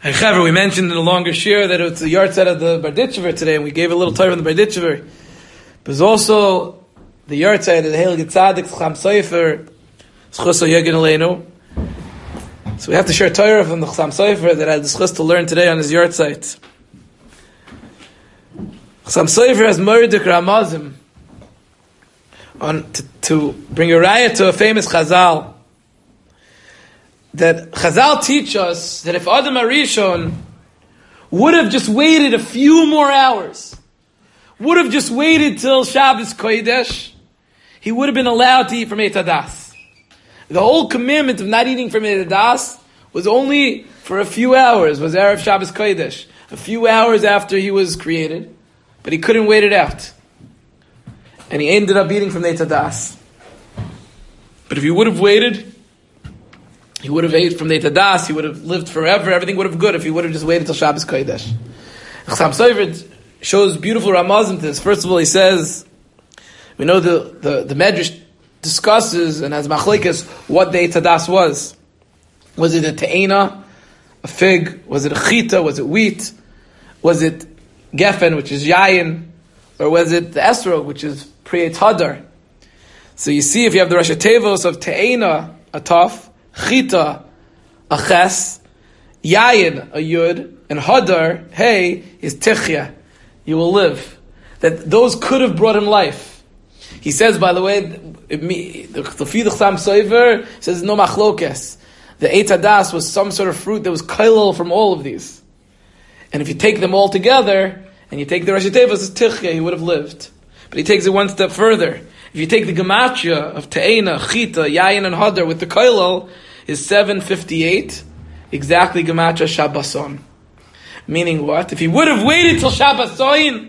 Hey, Chaver, we mentioned in a longer shir that it's the yahrzeit of the Berditchever today, and we gave a little time on the Berditchever. But it's also the yahrzeit of the Heilige Tzaddik, Chacham Sofer, Zchus Yegin Aleinu. So we have to share Torah from the Chacham Sofer that I had the zchus to learn today on his yahrzeit. Chacham Sofer has Murdik Ramazim to bring a raya to a famous Chazal. That Chazal teach us that if Adam HaRishon would have just waited a few more hours, would have just waited till Shabbos Kodesh, he would have been allowed to eat from Eitz Hadas. The whole commandment of not eating from Eitz Hadas was only for a few hours, was Erev Shabbos Kodesh, a few hours after he was created, but he couldn't wait it out. And he ended up eating from Eitz Hadas. But if he would have waited, he would have ate from the Eitz Hadas, he would have lived forever, everything would have been good if he would have just waited till Shabbos Kodesh. Chacham Sofer shows beautiful ramazim to this. First of all, he says, we know the Medrash discusses and has machlekes what the Eitz Hadas was. Was it a te'ena, a fig? Was it a chita? Was it wheat? Was it gefen, which is yayin? Or was it the esrog, which is pri Eitz Hadar? So you see, if you have the Rashi Tevos of te'ena, a taf, chita, a ches, yayin, a yud, and hadar, hey, is tichya. You will live. That those could have brought him life. He says, by the way, the Chacham Sofer says no machlokes. The Eitz Hadas was some sort of fruit that was kailal from all of these. And if you take them all together, and you take the Rashi Tevos as tichya, he would have lived. But he takes it one step further. If you take the gematria of te'ena, chita, yayin, and hadar with the kailal, is 758, exactly gematria Shabbason. Meaning what? If he would have waited till Shabbason,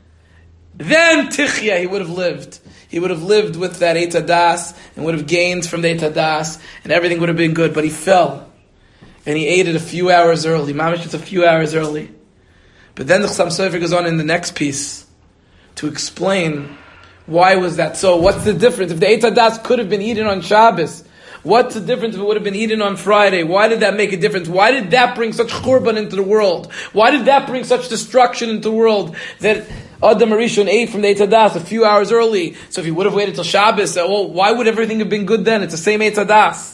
then tichya, he would have lived. He would have lived with that Eitz Hadas, and would have gained from the Eitz Hadas, and everything would have been good. But he fell, and he ate it a few hours early. Mamish, it's a few hours early. But then the Chacham Sofer goes on in the next piece to explain why was that so. What's the difference? If the Eitz Hadas could have been eaten on Shabbos, what's the difference if it would have been eaten on Friday? Why did that make a difference? Why did that bring such churban into the world? Why did that bring such destruction into the world that Adam HaRishon ate from the Eitz Hadas a few hours early? So if he would have waited till Shabbos, why would everything have been good then? It's the same Eitz Hadas.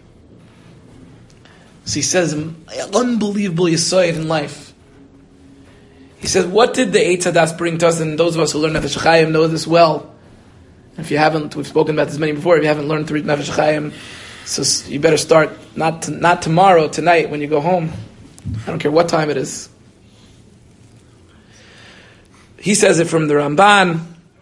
So he says, unbelievable yesod in life. He says, what did the Eitz Hadas bring to us? And those of us who learn Nefesh HaChaim know this well. If you haven't, we've spoken about this many before, if you haven't learned to read Nefesh HaChaim, so you better start not tomorrow, tonight when you go home. I don't care what time it is. He says it from the Ramban,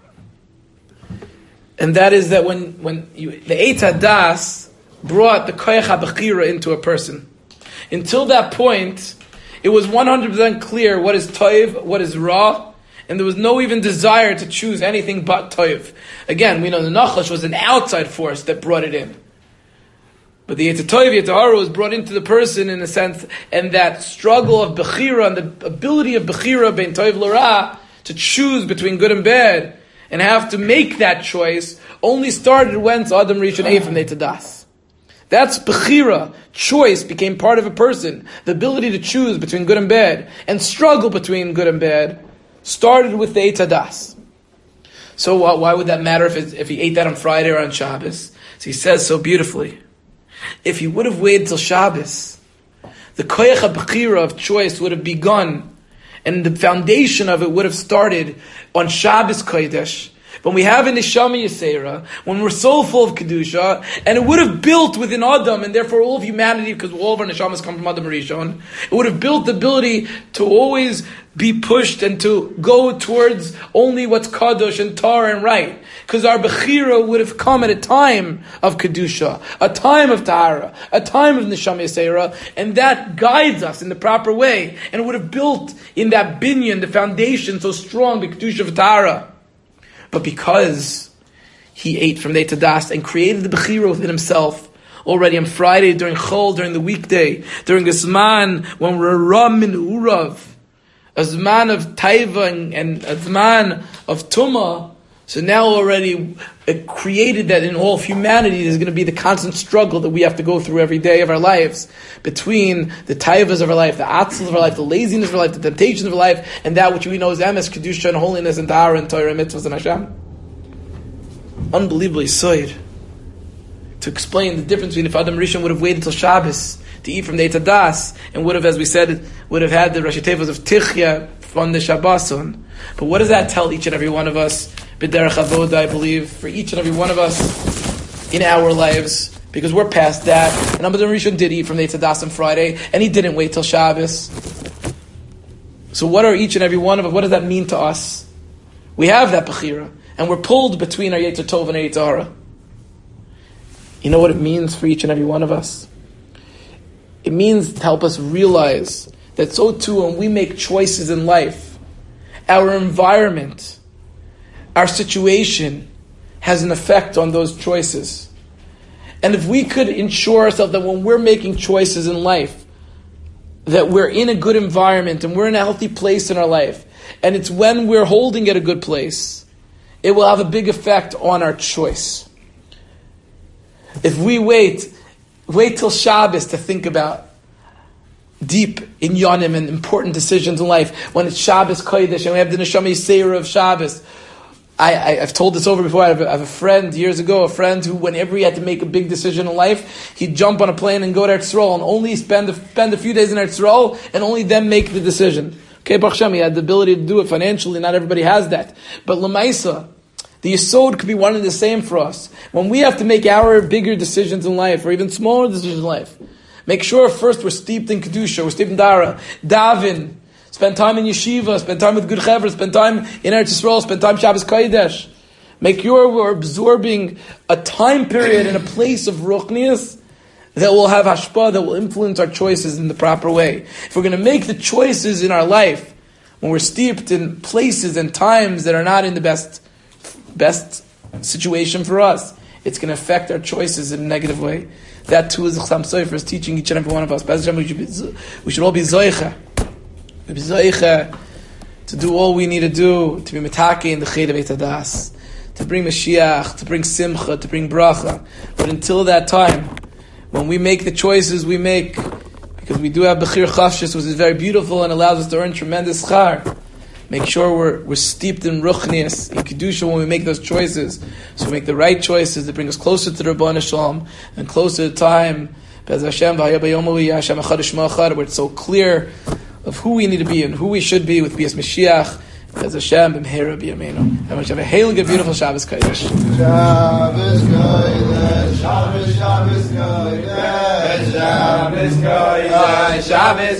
and that is that when the Eitz Hadas brought the Koyach HaBechira into a person. Until that point, it was 100% clear what is toiv, what is ra, and there was no even desire to choose anything but toiv. Again, we know the Nachash was an outside force that brought it in. But the Yetzer Toiv, Yetzer Hara was brought into the person in a sense, and that struggle of Bechira, and the ability of Bechira, Ben Toiv L'Ra, to choose between good and bad, and have to make that choice, only started when Adam HaRishon ate from the Eitz Hadas. That's Bechira. Choice became part of a person. The ability to choose between good and bad, and struggle between good and bad, started with the Eitz Hadas. So why would that matter if he ate that on Friday or on Shabbos? So he says so beautifully, if he would have waited till Shabbos, the Koyach HaBechira of choice would have begun, and the foundation of it would have started on Shabbos Kodesh, when we have a Neshama Yisera, when we're so full of Kedusha, and it would have built within Adam, and therefore all of humanity, because all of our Neshamas come from Adam HaRishon, it would have built the ability to always be pushed and to go towards only what's Kadosh and Tar and right. Because our Bechira would have come at a time of Kedusha, a time of Tahara, a time of Neshama Yisera, and that guides us in the proper way, and it would have built in that binyan, the foundation so strong, the Kedusha of Tahara. But because he ate from the Eitz Hadas and created the Bechira within himself already on Friday, during Chol, during the weekday, during a Zman when we're Ram min Urav, a Zman of Taiva and a Zman of Tumah, So now already it created that in all of humanity there's going to be the constant struggle that we have to go through every day of our lives between the taivas of our life, the atzels of our life, the laziness of our life, the temptations of our life, and that which we know as emes, kedusha, and holiness, and tahara, and Torah, and mitzvahs, and Hashem. Unbelievably soid. To explain the difference between if Adam Rishon would have waited till Shabbos to eat from the Eitz Hadas, and would have, as we said, would have had the Rashi Tevos of Tichya from the Shabboson. But what does that tell each and every one of us? B'derech avoda, I believe, for each and every one of us in our lives, because we're past that. And Adam Rishon did eat from the Eitz Hadas on Friday, and he didn't wait till Shabbos. So what are each and every one of us? What does that mean to us? We have that bechira, and we're pulled between our Yetzer Tov and our Yetzer Hara. You know what it means for each and every one of us? It means to help us realize that so too when we make choices in life, our environment, our situation has an effect on those choices. And if we could ensure ourselves that when we're making choices in life, that we're in a good environment and we're in a healthy place in our life, and it's when we're holding at a good place, it will have a big effect on our choice. If we wait till Shabbos to think about deep in Yonim and important decisions in life, when it's Shabbos Kodesh and we have the Neshama Yisera of Shabbos. I've told this over before. I have a friend years ago, who whenever he had to make a big decision in life, he'd jump on a plane and go to Eretz Yisrael and only spend a few days in Eretz Yisrael and only then make the decision. Okay, Baruch Hashem, he had the ability to do it financially. Not everybody has that. But L'maisa, the Yesod could be one and the same for us. When we have to make our bigger decisions in life, or even smaller decisions in life, make sure first we're steeped in Kedusha, we're steeped in Dara, Davin, spend time in Yeshiva, spend time with good Chaver, spend time in Eretz Yisrael, spend time Shabbos Kodesh. Make sure we're absorbing a time period and a place of Ruchnius that will have hashpah, that will influence our choices in the proper way. If we're going to make the choices in our life when we're steeped in places and times that are not in the best situation for us, it's going to affect our choices in a negative way. That too is Chassam Sofer is teaching each and every one of us. We should all be zoicha. Be zoicha to do all we need to do, to be mitake in the Ched of Eitz Hadas, to bring Mashiach, to bring Simcha, to bring Bracha. But until that time, when we make the choices we make, because we do have Bechir Chavshis, which is very beautiful and allows us to earn tremendous schar, make sure we're steeped in Ruchnius, in Kedusha when we make those choices. So we make the right choices that bring us closer to the Rebbeinu Shalom and closer to time, Bez Hashem, where it's so clear of who we need to be and who we should be with Bias Mashiach, Bez Hashem, B'mheira B'yameinu. And we should have a hail good, beautiful Shabbos Kodesh. Shabbos Kodesh, Shabbos, Shabbos Kodesh, Shabbos Kodesh, Shabbos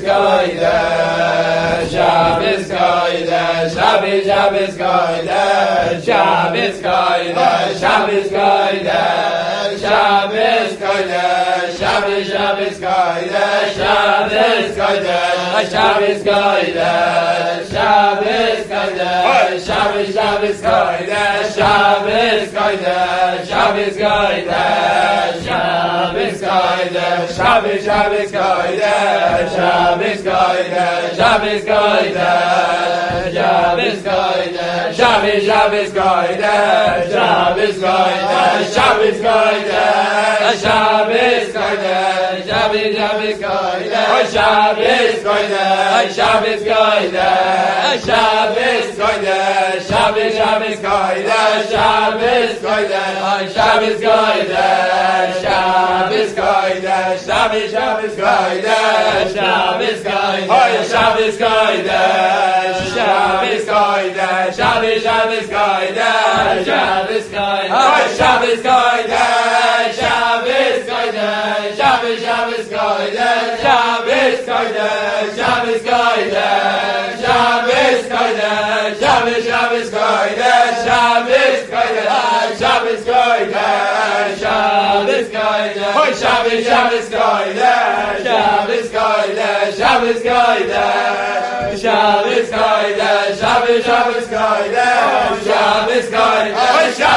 Kodesh, Shabbos Kodesh, Shabbos, Shabbos Kodesh, Shabbos Kodesh, Shabbos Kodesh, Shabbos Kodesh, Shabbos, Shabbos Kodesh, Shabbos Kodesh, Shabbos Kodesh, Shabbos Kodesh, Shabbos, Shabbos Kodesh, Shabbos Kodesh, Shabbos Kodesh, Shabbos Kodesh, Shabbos, Shabbos Kodesh, Shabbos Kodesh, Shabbos Kodesh, Shabbos Kodesh, Shabbos, Shabbos Kodesh, Shabbos Kodesh, Shabbos Kodesh, Shabbos Kodesh, Shabbos, Shabbos Kodesh, Shabbos Kodesh, Shabbos Kodesh, Shabbos Kodesh, Shabbos, Shabbos Kodesh, Shabbos Kodesh, Shabbos Kodesh, Shabbos Kodesh, Shabbos, Shabbos Kodesh, Shabbos Kodesh, Shabbos Kodesh, Shabbos Kodesh, Shabbos, Shabbos Kodesh, Shabbos Kodesh, Shabbos Kodesh, Shabbos Kodesh, Shabbos, Shabbos Kodesh, Shabbos Kodesh, Shabbos Kodesh, Shabbos Kodesh, Shabbos, Shabbos Kodesh, Shabbos Kodesh, Shabbos Kodesh, Shabbos Kodesh, Shabbos, Shabbos Kodesh, Shabbos Kodesh, Shabbos Kodesh, Shabbos Kodesh, Shabbos, Shabbos Kodesh, Shabbos Kodesh,